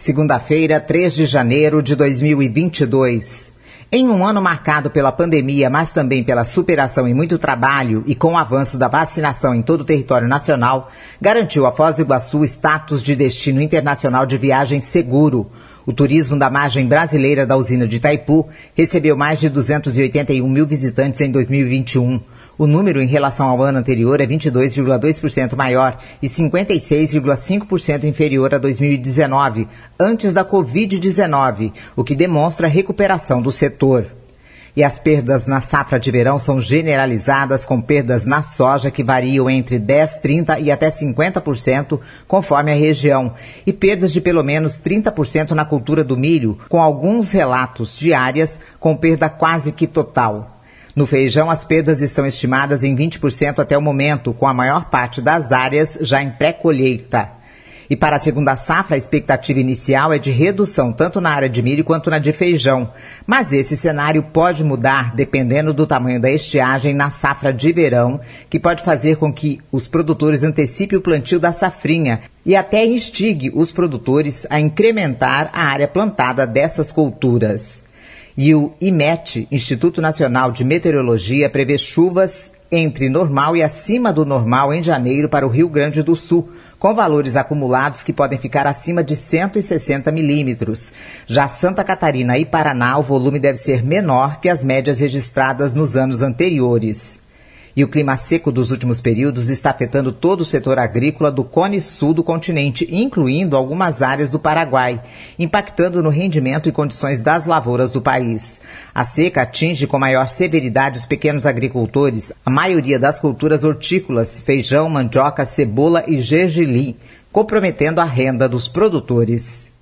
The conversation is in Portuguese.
Segunda-feira, 3 de janeiro de 2022. Em um ano marcado pela pandemia, mas também pela superação e muito trabalho e com o avanço da vacinação em todo o território nacional, garantiu a Foz do Iguaçu status de destino internacional de viagem seguro. O turismo da margem brasileira da usina de Itaipu recebeu mais de 281 mil visitantes em 2021. O número em relação ao ano anterior é 22,2% maior e 56,5% inferior a 2019, antes da Covid-19, o que demonstra a recuperação do setor. E as perdas na safra de verão são generalizadas, com perdas na soja que variam entre 10%, 30% e até 50%, conforme a região, e perdas de pelo menos 30% na cultura do milho, com alguns relatos de áreas com perda quase que total. No feijão, as perdas estão estimadas em 20% até o momento, com a maior parte das áreas já em pré-colheita. E para a segunda safra, a expectativa inicial é de redução tanto na área de milho quanto na de feijão. Mas esse cenário pode mudar dependendo do tamanho da estiagem na safra de verão, que pode fazer com que os produtores antecipem o plantio da safrinha e até instigue os produtores a incrementar a área plantada dessas culturas. E o IMET, Instituto Nacional de Meteorologia, prevê chuvas entre normal e acima do normal em janeiro para o Rio Grande do Sul, com valores acumulados que podem ficar acima de 160 milímetros. Já Santa Catarina e Paraná, o volume deve ser menor que as médias registradas nos anos anteriores. E o clima seco dos últimos períodos está afetando todo o setor agrícola do cone sul do continente, incluindo algumas áreas do Paraguai, impactando no rendimento e condições das lavouras do país. A seca atinge com maior severidade os pequenos agricultores, a maioria das culturas hortícolas, feijão, mandioca, cebola e gergelim, comprometendo a renda dos produtores.